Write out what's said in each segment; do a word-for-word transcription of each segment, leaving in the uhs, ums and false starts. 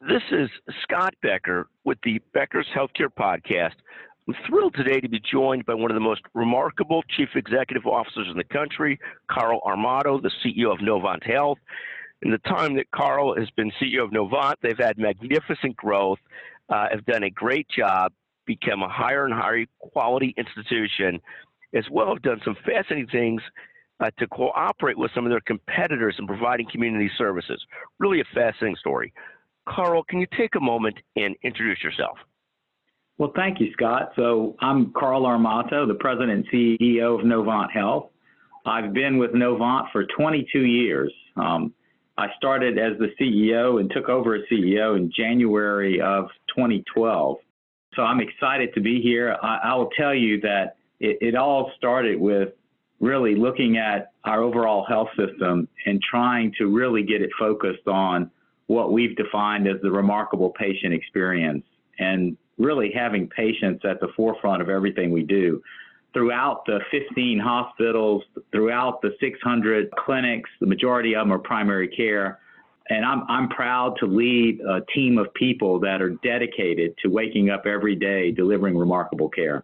This is Scott Becker with the Becker's Healthcare Podcast. I'm thrilled today to be joined by one of the most remarkable chief executive officers in the country, Carl Armato, the C E O of Novant Health. In the time that Carl has been C E O of Novant, they've had magnificent growth, uh, have done a great job, become a higher and higher quality institution, as well as done some fascinating things uh, to cooperate with some of their competitors in providing community services. Really a fascinating story. Carl, can you take a moment and introduce yourself? Well, thank you, Scott. So I'm Carl Armato, the president and C E O of Novant Health. I've been with Novant for twenty-two years. Um, I started as the C E O and took over as C E O in January of twenty twelve. So I'm excited to be here. I, I will tell you that it, it all started with really looking at our overall health system and trying to really get it focused on what we've defined as the remarkable patient experience, and really having patients at the forefront of everything we do. Throughout the fifteen hospitals, throughout the six hundred clinics, the majority of them are primary care. And I'm, I'm proud to lead a team of people that are dedicated to waking up every day, delivering remarkable care.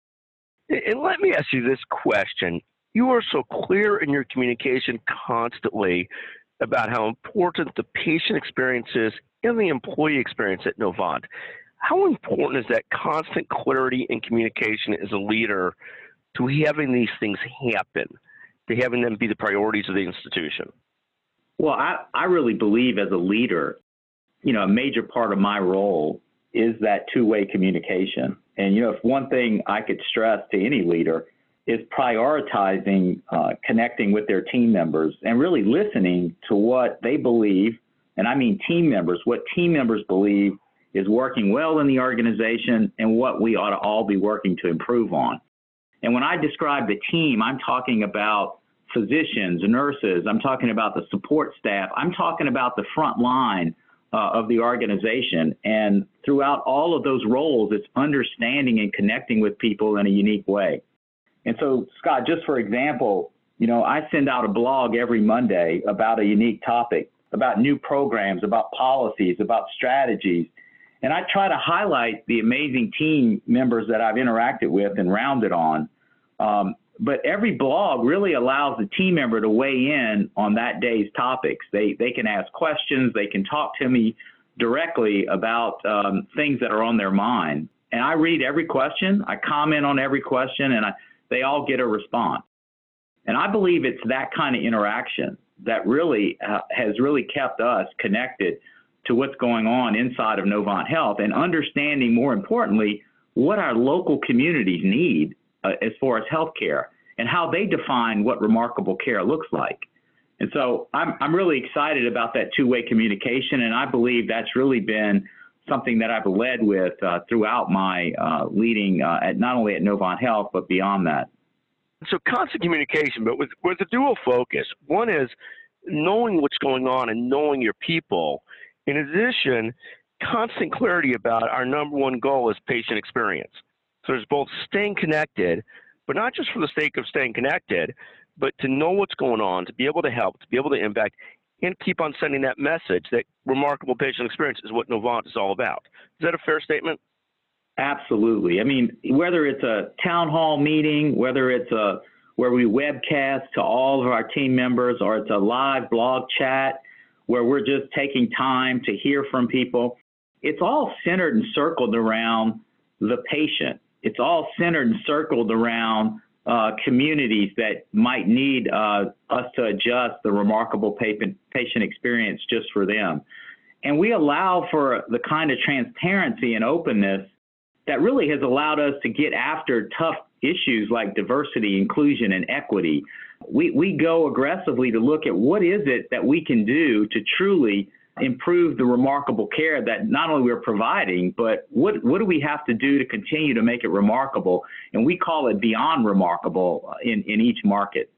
And let me ask you this question. You are so clear in your communication constantly about how important the patient experience is and the employee experience at Novant. How important is that constant clarity and communication as a leader to having these things happen, to having them be the priorities of the institution? Well, I, I really believe as a leader, you know, a major part of my role is that two-way communication. And, you know, if one thing I could stress to any leader is prioritizing uh, connecting with their team members and really listening to what they believe, and I mean team members, what team members believe is working well in the organization and what we ought to all be working to improve on. And when I describe the team, I'm talking about physicians, nurses, I'm talking about the support staff, I'm talking about the front line uh, of the organization. And throughout all of those roles, it's understanding and connecting with people in a unique way. And so, Scott, just for example, you know, I send out a blog every Monday about a unique topic, about new programs, about policies, about strategies. And I try to highlight the amazing team members that I've interacted with and rounded on. Um, but every blog really allows the team member to weigh in on that day's topics. They, they can ask questions. They can talk to me directly about um, things that are on their mind. And I read every question. I comment on every question, and I they all get a response. And I believe it's that kind of interaction that really uh, has really kept us connected to what's going on inside of Novant Health and understanding, more importantly, what our local communities need uh, as far as healthcare and how they define what remarkable care looks like. And so I'm, I'm really excited about that two-way communication, and I believe that's really been something that I've led with uh, throughout my uh, leading, uh, at not only at Novant Health, but beyond that. So constant communication, but with, with a dual focus. One is knowing what's going on and knowing your people. In addition, constant clarity about our number one goal is patient experience. So there's both staying connected, but not just for the sake of staying connected, but to know what's going on, to be able to help, to be able to impact, and keep on sending that message that remarkable patient experience is what Novant is all about. Is that a fair statement? Absolutely. I mean, whether it's a town hall meeting, whether it's a where we webcast to all of our team members, or it's a live blog chat where we're just taking time to hear from people, it's all centered and circled around the patient. It's all centered and circled around Uh, communities that might need uh, us to adjust the remarkable patient, patient experience just for them. And we allow for the kind of transparency and openness that really has allowed us to get after tough issues like diversity, inclusion, and equity. We, we go aggressively to look at what is it that we can do to truly improve the remarkable care that not only we're providing, but what, what do we have to do to continue to make it remarkable? And we call it beyond remarkable in, in each market.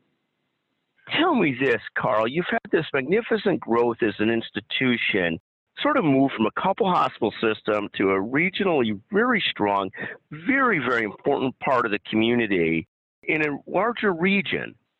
Tell me this, Carl. You've had this magnificent growth as an institution, sort of moved from a couple hospital system to a regionally very strong, very, very important part of the community in a larger region.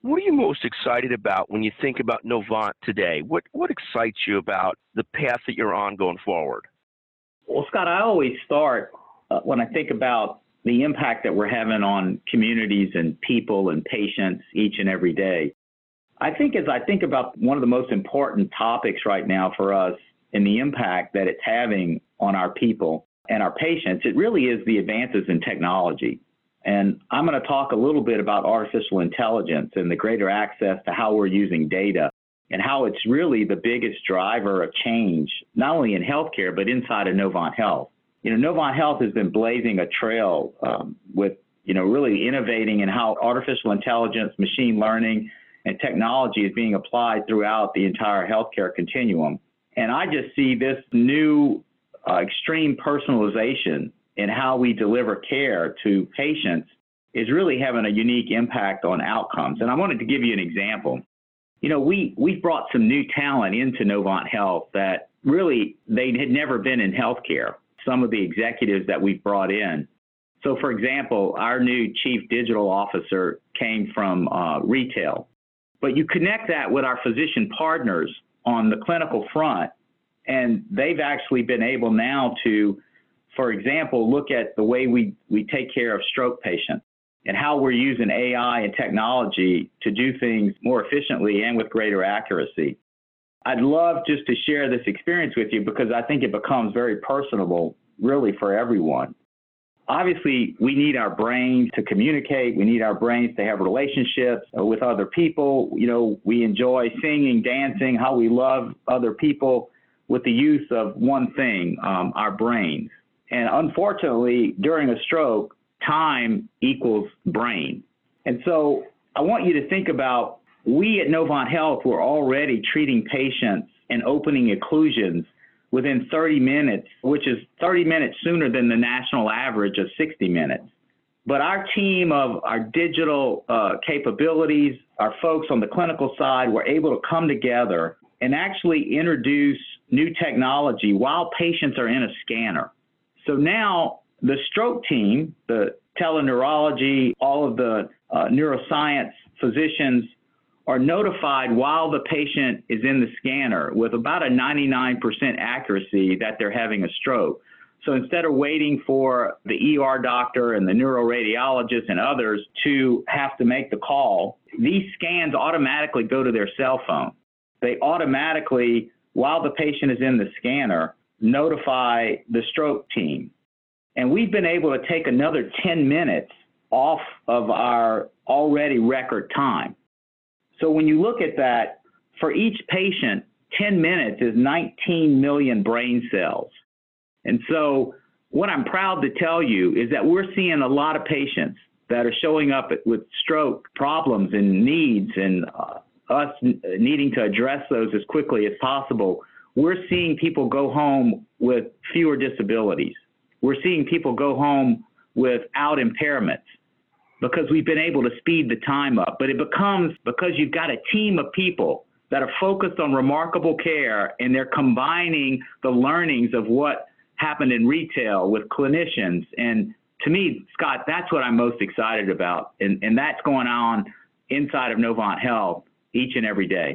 What are you most excited about when you think about Novant today? What what excites you about the path that you're on going forward? Well, Scott, I always start uh, when I think about the impact that we're having on communities and people and patients each and every day. I think as I think about one of the most important topics right now for us and the impact that it's having on our people and our patients, it really is the advances in technology. And I'm going to talk a little bit about artificial intelligence and the greater access to how we're using data and how it's really the biggest driver of change, not only in healthcare, but inside of Novant Health. You know, Novant Health has been blazing a trail um, with, you know, really innovating in how artificial intelligence, machine learning, and technology is being applied throughout the entire healthcare continuum. And I just see this new uh, extreme personalization in how we deliver care to patients is really having a unique impact on outcomes. And I wanted to give you an example. You know, we, we've brought some new talent into Novant Health that really, they had never been in healthcare, some of the executives that we've brought in. So, for example, our new chief digital officer came from uh, retail. But you connect that with our physician partners on the clinical front, and they've actually been able now to, for example, look at the way we, we take care of stroke patients and how we're using A I and technology to do things more efficiently and with greater accuracy. I'd love just to share this experience with you because I think it becomes very personable, really, for everyone. Obviously, we need our brains to communicate. We need our brains to have relationships with other people. You know, we enjoy singing, dancing, how we love other people with the use of one thing, um, our brains. And unfortunately, during a stroke, time equals brain. And so I want you to think about, we at Novant Health were already treating patients and opening occlusions within thirty minutes, which is thirty minutes sooner than the national average of sixty minutes. But our team of our digital uh, capabilities, our folks on the clinical side, were able to come together and actually introduce new technology while patients are in a scanner. So now the stroke team, the teleneurology, all of the uh, neuroscience physicians are notified while the patient is in the scanner with about a ninety-nine percent accuracy that they're having a stroke. So instead of waiting for the E R doctor and the neuroradiologist and others to have to make the call, these scans automatically go to their cell phone. They automatically, while the patient is in the scanner, notify the stroke team. And we've been able to take another ten minutes off of our already record time. So when you look at that, for each patient, ten minutes is nineteen million brain cells. And so what I'm proud to tell you is that we're seeing a lot of patients that are showing up with stroke problems and needs, and uh, us needing to address those as quickly as possible. We're seeing people go home with fewer disabilities. We're seeing people go home without impairments because we've been able to speed the time up. But it becomes because you've got a team of people that are focused on remarkable care, and they're combining the learnings of what happened in retail with clinicians. And to me, Scott, that's what I'm most excited about. And, and that's going on inside of Novant Health each and every day.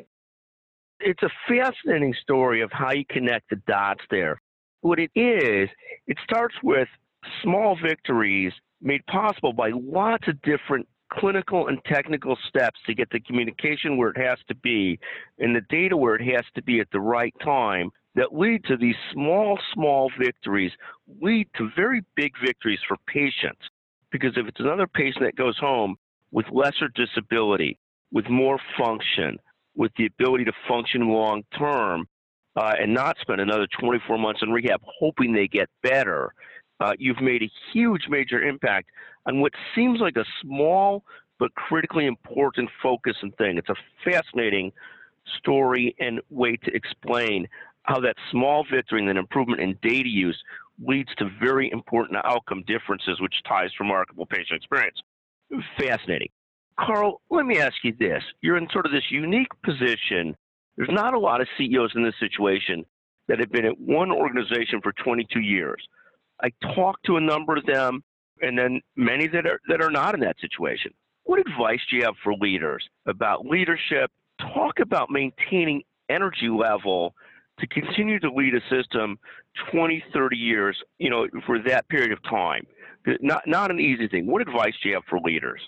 It's a fascinating story of how you connect the dots there. What it is, it starts with small victories made possible by lots of different clinical and technical steps to get the communication where it has to be and the data where it has to be at the right time, that lead to these small, small victories, lead to very big victories for patients. Because if it's another patient that goes home with lesser disability, with more function, with the ability to function long term, uh, and not spend another twenty-four months in rehab hoping they get better, uh, you've made a huge, major impact on what seems like a small but critically important focus and thing. It's a fascinating story and way to explain how that small victory and an improvement in data use leads to very important outcome differences, which ties to remarkable patient experience. Fascinating. Carl, let me ask you this. You're in sort of this unique position. There's not a lot of C E Os in this situation that have been at one organization for twenty-two years. I talked to a number of them, and then many that are that are not in that situation. What advice do you have for leaders about leadership? Talk about maintaining energy level to continue to lead a system twenty, thirty years, you know, for that period of time. Not, not an easy thing. What advice do you have for leaders?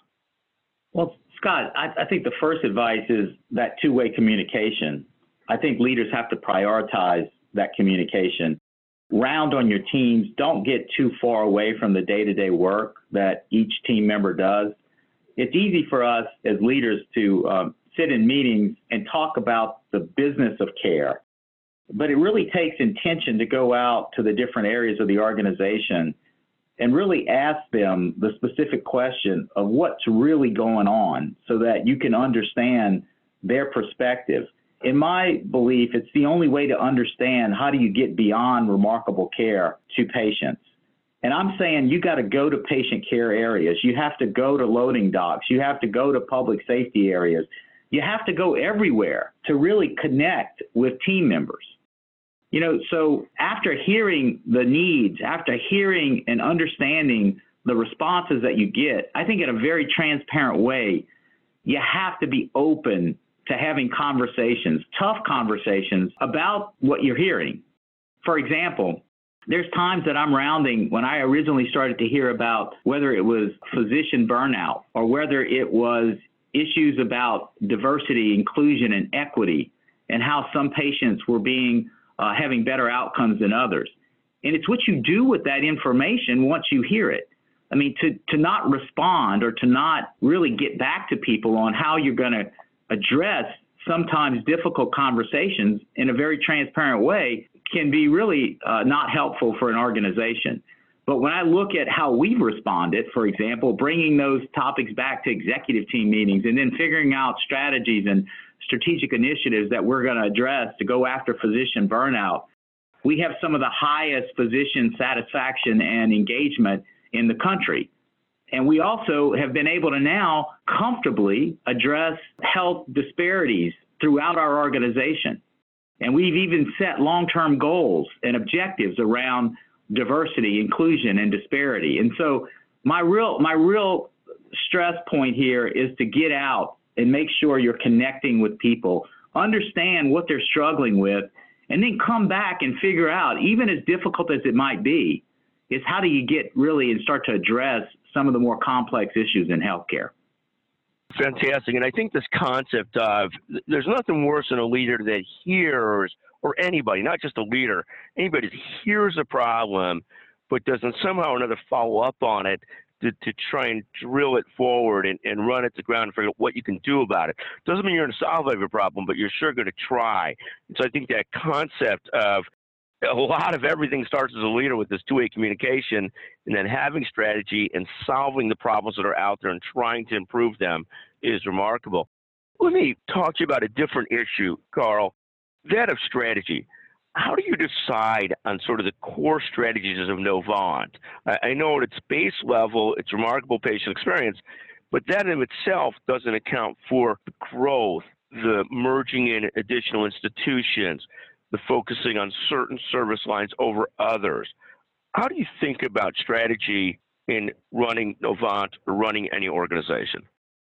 Well, Scott, I, I think the first advice is that two-way communication. I think leaders have to prioritize that communication. Round on your teams. Don't get too far away from the day-to-day work that each team member does. It's easy for us as leaders to um, sit in meetings and talk about the business of care, but it really takes intention to go out to the different areas of the organization and really ask them the specific question of what's really going on so that you can understand their perspective. In my belief, it's the only way to understand how do you get beyond remarkable care to patients. And I'm saying you got to go to patient care areas. You have to go to loading docks. You have to go to public safety areas. You have to go everywhere to really connect with team members. You know, so after hearing the needs, after hearing and understanding the responses that you get, I think in a very transparent way, you have to be open to having conversations, tough conversations about what you're hearing. For example, there's times that I'm rounding when I originally started to hear about whether it was physician burnout or whether it was issues about diversity, inclusion, and equity, and how some patients were being Uh, having better outcomes than others. And it's what you do with that information once you hear it. I mean, to, to not respond or to not really get back to people on how you're going to address sometimes difficult conversations in a very transparent way can be really uh, not helpful for an organization. But when I look at how we've responded, for example, bringing those topics back to executive team meetings and then figuring out strategies and strategic initiatives that we're going to address to go after physician burnout, we have some of the highest physician satisfaction and engagement in the country. And we also have been able to now comfortably address health disparities throughout our organization. And we've even set long-term goals and objectives around diversity, inclusion, and disparity. And so my real, my real stress point here is to get out and make sure you're connecting with people, understand what they're struggling with, and then come back and figure out, even as difficult as it might be, is how do you get really and start to address some of the more complex issues in healthcare. Fantastic. And I think this concept of there's nothing worse than a leader that hears, or anybody, not just a leader, anybody that hears a problem but doesn't somehow or another follow up on it to, to try and drill it forward and, and run it to the ground and figure out what you can do about it. Doesn't mean you're going to solve every problem, but you're sure going to try. And so I think that concept of a lot of everything starts as a leader with this two-way communication and then having strategy and solving the problems that are out there and trying to improve them is remarkable. Let me talk to you about a different issue, Carl, that of strategy. How do you decide on sort of the core strategies of Novant? I, I know at its base level, it's remarkable patient experience, but that in itself doesn't account for the growth, the merging in additional institutions, the focusing on certain service lines over others. How do you think about strategy in running Novant or running any organization?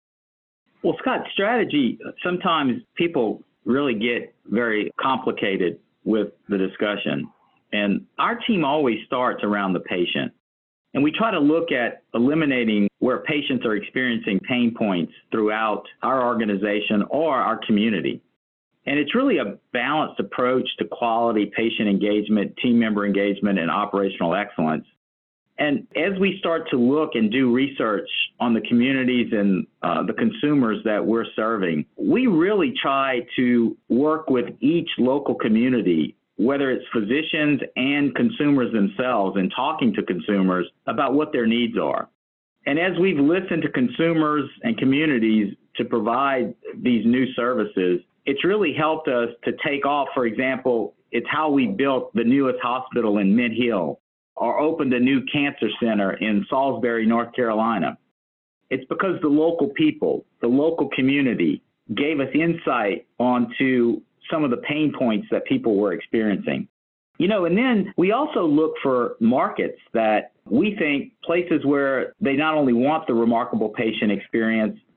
Well, Scott, strategy, sometimes people really get very complicated with the discussion. And our team always starts around the patient. And we try to look at eliminating where patients are experiencing pain points throughout our organization or our community. And it's really a balanced approach to quality patient engagement, team member engagement, and operational excellence. And as we start to look and do research on the communities and uh, the consumers that we're serving, we really try to work with each local community, whether it's physicians and consumers themselves, and talking to consumers about what their needs are. And as we've listened to consumers and communities to provide these new services, it's really helped us to take off. For example, it's how we built the newest hospital in Mint Hill, or opened a new cancer center in Salisbury, North Carolina. It's because the local people, the local community gave us insight onto some of the pain points that people were experiencing. You know, and then we also look for markets that we think places where they not only want the remarkable patient experience,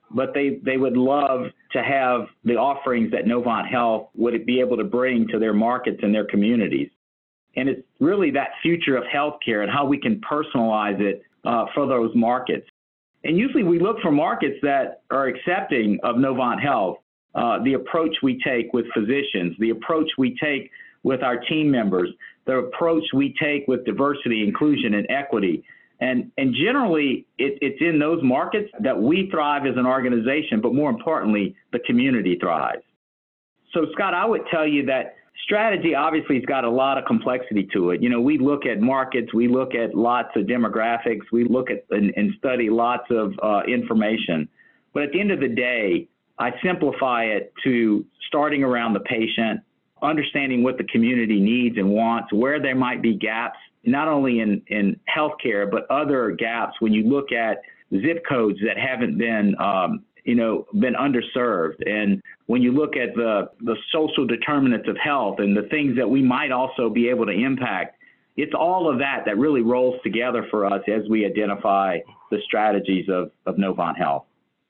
but they, they would love to have the offerings that Novant Health would be able to bring to their markets and their communities. And it's really that future of healthcare and how we can personalize it uh, for those markets. And usually we look for markets that are accepting of Novant Health, uh, the approach we take with physicians, the approach we take with our team members, the approach we take with diversity, inclusion, and equity. And, and generally, it, it's in those markets that we thrive as an organization, but more importantly, the community thrives. So, Scott, I would tell you that strategy obviously has got a lot of complexity to it. You know, we look at markets, we look at lots of demographics, we look at and, and study lots of uh, information. But at the end of the day, I simplify it to starting around the patient, understanding what the community needs and wants, where there might be gaps, not only in, in healthcare, but other gaps when you look at zip codes that haven't been um, you know, been underserved. And when you look at the, the social determinants of health and the things that we might also be able to impact, it's all of that that really rolls together for us as we identify the strategies of, of Novant Health.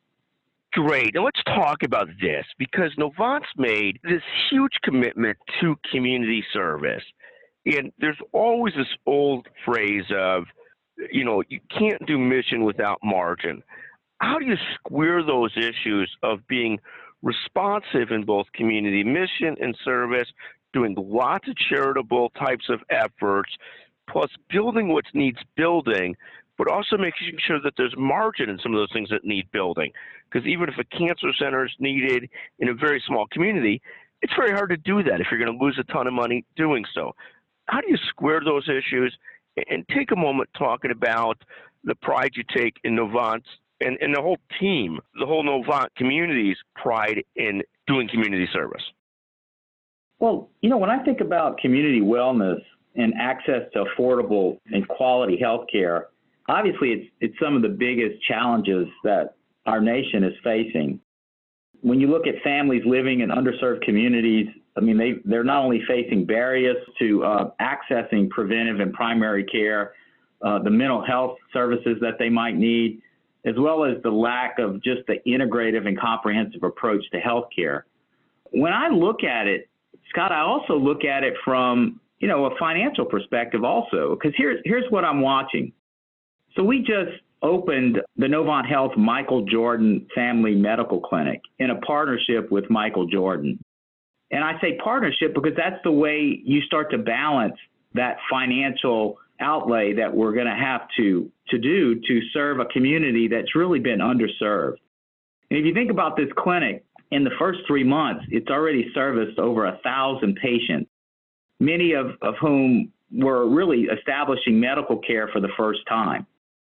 Great. Now let's talk about this, because Novant's made this huge commitment to community service. And there's always this old phrase of, you know, you can't do mission without margin. How do you square those issues of being responsive in both community mission and service, doing lots of charitable types of efforts, plus building what needs building, but also making sure that there's margin in some of those things that need building? Because even if a cancer center is needed in a very small community, it's very hard to do that if you're going to lose a ton of money doing so. How do you square those issues? And take a moment talking about the pride you take in Novant's and, and the whole team, the whole Novant community's pride in doing community service. Well, you know, when I think about community wellness and access to affordable and quality health care, obviously it's, it's some of the biggest challenges that our nation is facing. When you look at families living in underserved communities, I mean, they, they're not only facing barriers to uh, accessing preventive and primary care, uh, the mental health services that they might need, as well as the lack of just the integrative and comprehensive approach to healthcare. When I look at it, Scott, I also look at it from, you know, a financial perspective also, because here's, here's what I'm watching. So we just opened the Novant Health Michael Jordan Family Medical Clinic in a partnership with Michael Jordan. And I say partnership because that's the way you start to balance that financial outlay that we're going to have to, to do to serve a community that's really been underserved. And if you think about this clinic, in the first three months, it's already serviced over a thousand patients, many of, of whom were really establishing medical care for the first time.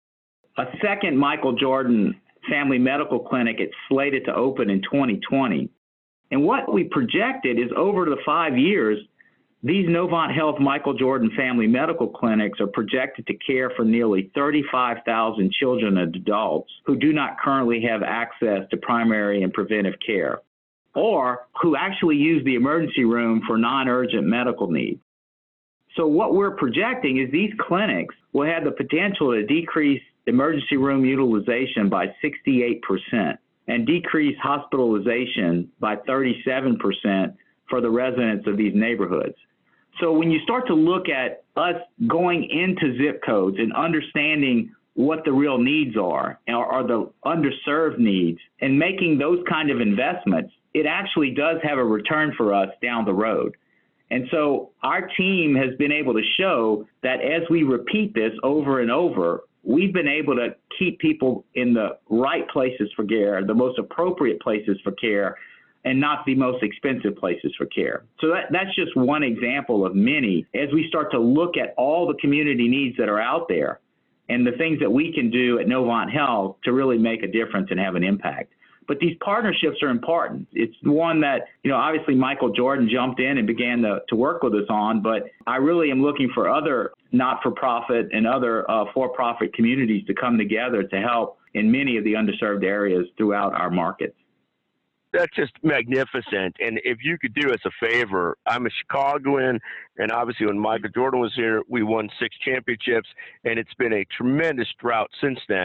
A second Michael Jordan Family Medical Clinic is slated to open in twenty twenty. And what we projected is over the five years, these Novant Health Michael Jordan Family Medical Clinics are projected to care for nearly thirty-five thousand children and adults who do not currently have access to primary and preventive care, or who actually use the emergency room for non-urgent medical needs. So what we're projecting is these clinics will have the potential to decrease emergency room utilization by sixty-eight percent and decrease hospitalization by thirty-seven percent for the residents of these neighborhoods. So when you start to look at us going into zip codes and understanding what the real needs are, or, or the underserved needs, and making those kind of investments, it actually does have a return for us down the road. And so our team has been able to show that as we repeat this over and over, we've been able to keep people in the right places for care, the most appropriate places for care, and not the most expensive places for care. So that, that's just one example of many as we start to look at all the community needs that are out there and the things that we can do at Novant Health to really make a difference and have an impact. But these partnerships are important. It's one that, you know, obviously Michael Jordan jumped in and began to, to work with us on, but I really am looking for other not-for-profit and other uh, for-profit communities to come together to help in many of the underserved areas throughout our markets. That's just magnificent. And if you could do us a favor, I'm a Chicagoan, and obviously when Michael Jordan was here, we won six championships, and it's been a tremendous drought since then.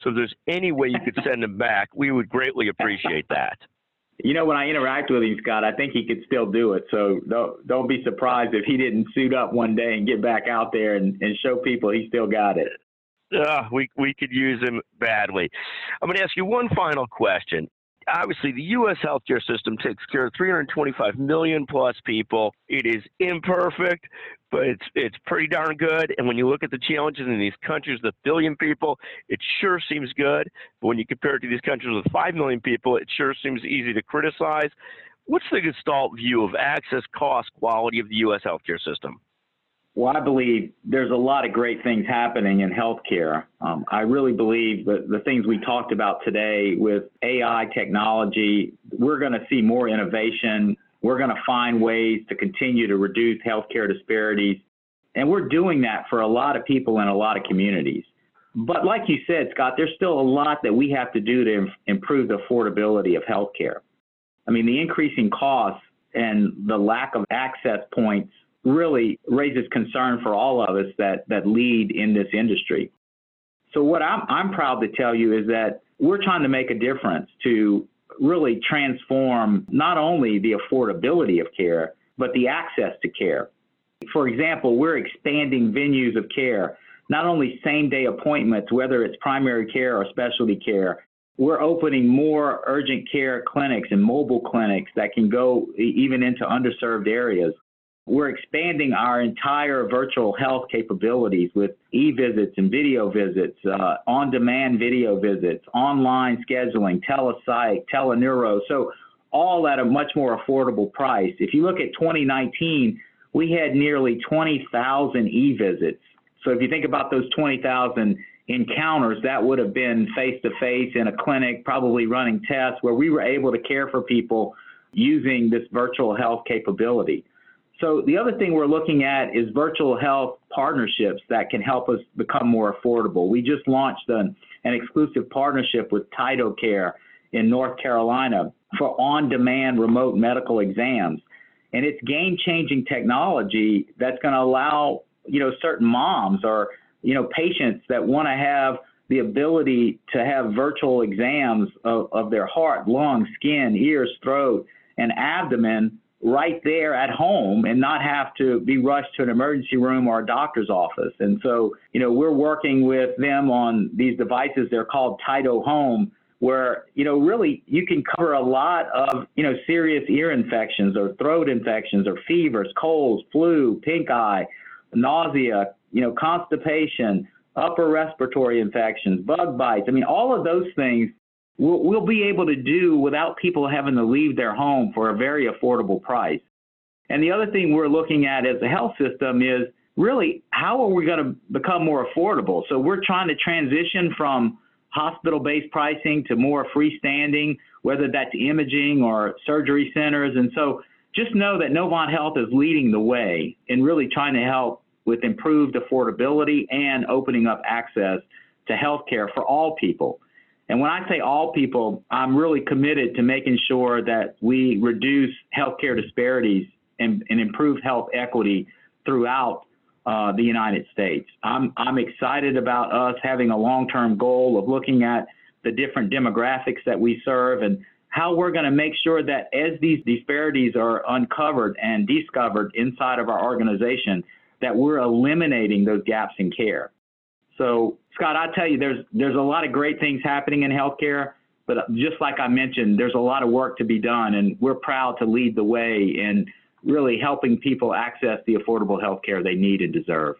So if there's any way you could send him back, we would greatly appreciate that. You know, when I interact with him, Scott, I think he could still do it. So don't, don't be surprised if he didn't suit up one day and get back out there and, and show people he still got it. Uh, we, we could use him badly. I'm going to ask you one final question. Obviously, the U S healthcare system takes care of three hundred twenty-five million plus people. It is imperfect, but it's it's pretty darn good. And when you look at the challenges in these countries with a billion people, it sure seems good. But when you compare it to these countries with five million people, it sure seems easy to criticize. What's the Gestalt view of access, cost, quality of the U S healthcare system? Well, I believe there's a lot of great things happening in healthcare. Um, I really believe that the things we talked about today with A I technology, we're going to see more innovation. We're going to find ways to continue to reduce healthcare disparities. And we're doing that for a lot of people in a lot of communities. But like you said, Scott, there's still a lot that we have to do to im- improve the affordability of healthcare. I mean, the increasing costs and the lack of access points really raises concern for all of us that, that lead in this industry. So what I'm, I'm proud to tell you is that we're trying to make a difference to really transform not only the affordability of care, but the access to care. For example, we're expanding venues of care, not only same-day appointments, whether it's primary care or specialty care. We're opening more urgent care clinics and mobile clinics that can go even into underserved areas. We're expanding our entire virtual health capabilities with e-visits and video visits, uh, on-demand video visits, online scheduling, telepsych, teleneuro, so all at a much more affordable price. If you look at twenty nineteen, we had nearly twenty thousand e-visits. So if you think about those twenty thousand encounters, that would have been face-to-face in a clinic, probably running tests where we were able to care for people using this virtual health capability. So the other thing we're looking at is virtual health partnerships that can help us become more affordable. We just launched an, an exclusive partnership with TytoCare in North Carolina for on-demand remote medical exams. And it's game-changing technology that's going to allow, you know, certain moms or, you know, patients that want to have the ability to have virtual exams of, of their heart, lungs, skin, ears, throat, and abdomen right there at home and not have to be rushed to an emergency room or a doctor's office. And so, you know, we're working with them on these devices. They're called Tyto Home, where, you know, really you can cover a lot of, you know, serious ear infections or throat infections or fevers, colds, flu, pink eye, nausea, you know, constipation, upper respiratory infections, bug bites. I mean, all of those things We'll, we'll be able to do without people having to leave their home for a very affordable price. And the other thing we're looking at as a health system is really how are we going to become more affordable? So we're trying to transition from hospital-based pricing to more freestanding, whether that's imaging or surgery centers. And so just know that Novant Health is leading the way in really trying to help with improved affordability and opening up access to healthcare for all people. And when I say all people, I'm really committed to making sure that we reduce healthcare disparities and, and improve health equity throughout uh, the United States. I'm, I'm excited about us having a long-term goal of looking at the different demographics that we serve and how we're going to make sure that as these disparities are uncovered and discovered inside of our organization, that we're eliminating those gaps in care. So, Scott, I tell you, there's there's a lot of great things happening in healthcare, but just like I mentioned, there's a lot of work to be done, and we're proud to lead the way in really helping people access the affordable healthcare they need and deserve.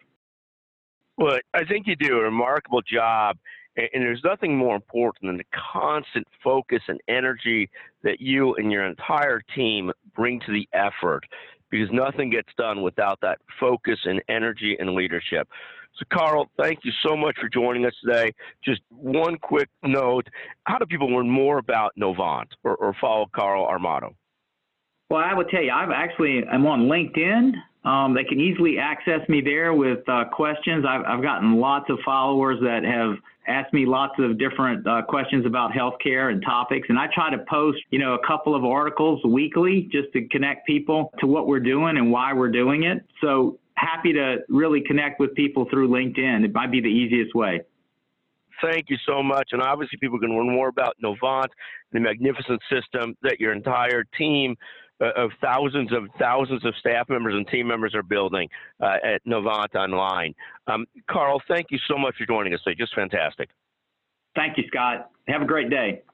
Well, I think you do a remarkable job, and there's nothing more important than the constant focus and energy that you and your entire team bring to the effort, because nothing gets done without that focus and energy and leadership. So, Carl, thank you so much for joining us today. Just one quick note, how do people learn more about Novant or, or follow Carl Armato? Well, I will tell you, I've actually, I'm on LinkedIn. Um, they can easily access me there with uh, questions. I've, I've gotten lots of followers that have asked me lots of different uh, questions about healthcare and topics. And I try to post, you know, a couple of articles weekly just to connect people to what we're doing and why we're doing it. So happy to really connect with people through LinkedIn. It might be the easiest way. thank you so much. And obviously, people can learn more about Novant, the magnificent system that your entire team uh, of thousands of thousands of staff members and team members are building uh, at Novant Online. Um, Carl, thank you so much for joining us today. Just fantastic. Thank you, Scott. Have a great day.